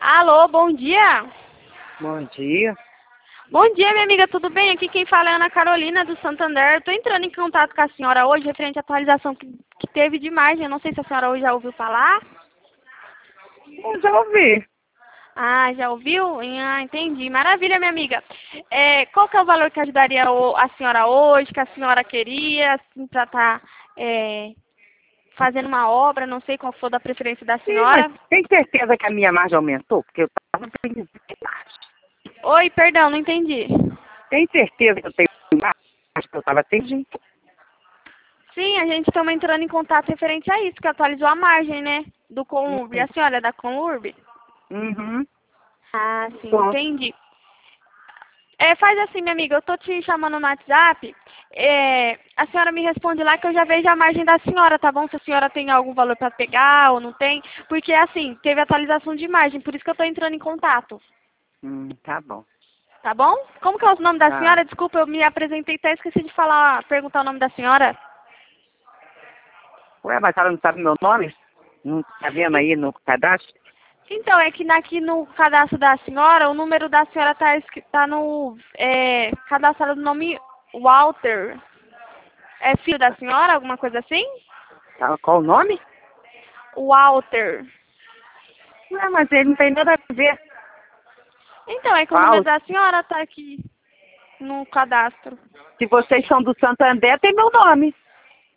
Alô, bom dia. Bom dia. Bom dia, minha amiga, tudo bem? Aqui quem fala é Ana Carolina, do Santander. Estou entrando em contato com a senhora hoje, referente à atualização que teve de margem. Eu não sei se a senhora hoje já ouviu falar. Eu já ouvi. Ah, já ouviu? Ah, entendi. Maravilha, minha amiga. Qual que é o valor que ajudaria a senhora hoje, que a senhora queria, assim, para estar fazendo uma obra? Não sei qual for da preferência da Sim, mas senhora. tem certeza que a minha margem aumentou? Porque eu estava pedindo mais. Oi, perdão, não entendi. Tem certeza que eu tenho mais? Acho que eu estava pedindo. Sim, a gente estamos entrando em contato referente a isso, que atualizou a margem, né? Do Conurb. E a senhora é da Conurb? Uhum. Ah, sim, Bom, entendi. Faz assim, minha amiga, eu tô te chamando no WhatsApp. A senhora me responde lá que eu já vejo a margem da senhora, tá bom? Se a senhora tem algum valor para pegar ou não tem. Porque, assim, teve atualização de margem, por isso que eu tô entrando em contato. tá bom. Tá bom? Como que é o nome da Tá. senhora? Desculpa, eu me apresentei até esqueci de falar, perguntar o nome da senhora. Ué, mas ela não sabe meu nome? Não tá vendo aí no cadastro? Então, é que aqui no cadastro da senhora, o número da senhora tá no cadastrado do nome Walter. É filho da senhora, alguma coisa assim? Tá, qual o nome? Walter. Ué, mas ele não tem nada a ver. Então, é que o número Qual? da senhora tá aqui no cadastro. Se vocês são do Santander, tem meu nome.